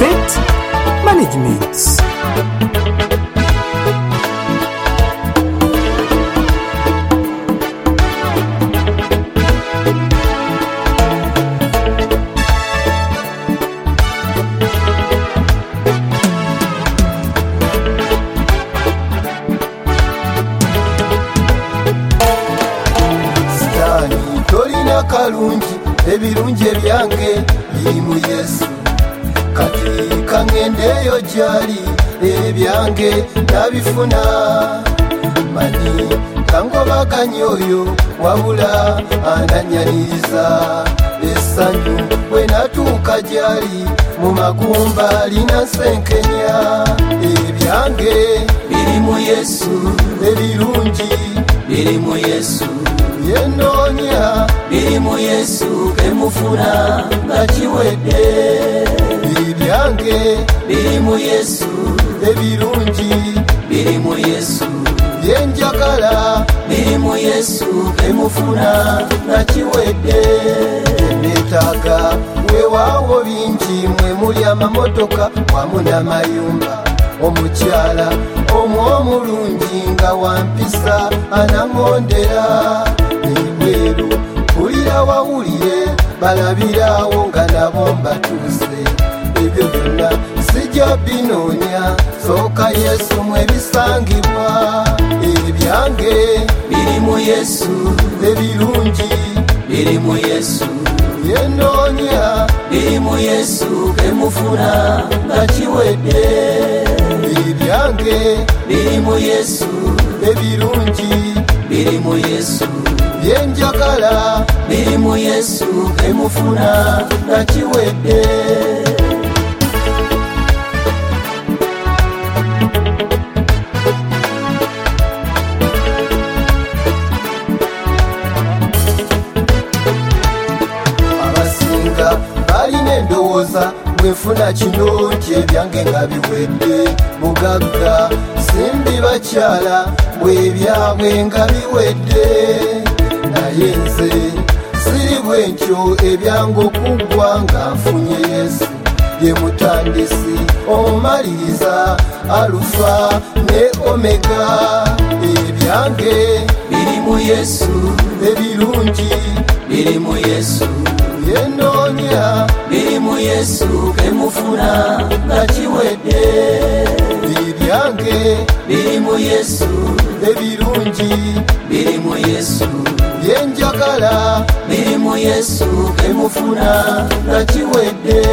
Asset Management. Tolina kalungi ebirungi ebyange biri mu Yesu, kati kangendeyo gyali ebyange nabifuna. Mani kangobaganya oyo wabula ananyaniriza essanyu bwe natuuka gyali mu magumba linansenkenya. Ebyange biri mu Yesu, ebirungi biri mu Yesu, yenoonya biri mu Yesu, kemufuna nga kiwedde. Ebyange biri mu Yesu, ebirungi biri mu Yesu, byenjagala biri mu Yesu, kemufuna nga kiwedde. Neetaaga weewaawo bingi, mwe muli amamotoka wamu n'amayumba, omukyala omw'omulungi nga wampisa anangondera. Ebweru mpulira wawulire balabirawo nga nabo mbatuuse. Ebyo byonna sijja binoonya, sooka Yesu mwebisangibwa. Ebyange biri mu Yesu, ebirungi biri mu Yesu, yenoonya biri mu Yesu, kemufuna nga kiwedde. Ebyange biri mu Yesu, ebirungi biri mu Yesu, byenjagala biri mu Yesu, kemufuna nga kiwedde. Abasinga balina endowooza bwenfuna kino nti ebyange nga biwedde. Mugagga simbi bakyala bwebyabwe nga biwedde, naye nze siri bwentyo. Ebyange okuggwa nga nfunye Yesu, ye mutandisi omumaliriza, Alufa ne Omega. Ebyange biri mu Yesu, ebirungi biri mu Yesu, yenoonya biri mu Yesu, kemufuna nga kiwedde. Ebyange biri mu Yesu, ebirungi biri mu Yesu, byenjagala biri mu Yesu, kemufuna nga kiwedde.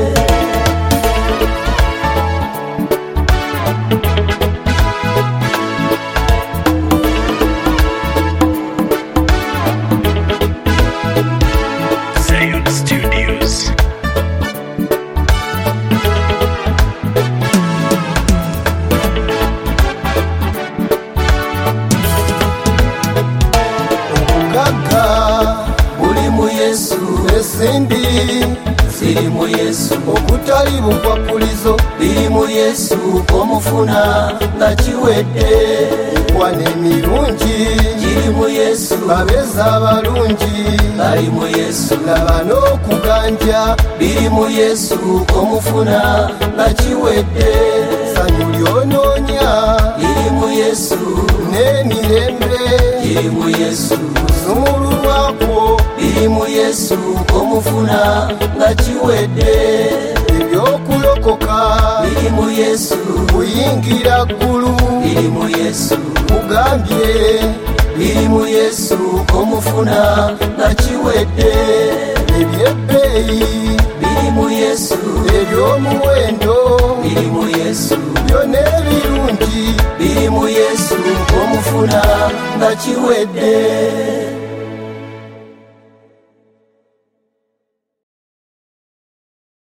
Buli mu Yesu, esimbi ziri mu Yesu, okutali bukwakulizo biri mu Yesu, omufuna nga kiwedde. Enkwana emirungi giri mu Yesu, abeza abalungi bali mu Yesu, laba n'okuganja biri mu Yesu, omufuna nga kiwedde. Sanyu lyonoonya liri mu Yesu, n'emirembe giri mu Yesu, sumululwako biri mu Yesu, omufuna nga kiwedde. Ebyokulokoka biri mu Yesu, kuyingira ggulu biri mu Yesu, mugambye biri mu Yesu, omufuna nga kiwedde. Ebyebbeeyi biri mu Yesu, eby'omuwendo biri mu Yesu, byonna ebirungi biri mu Yesu, omufuna nga kiwedde.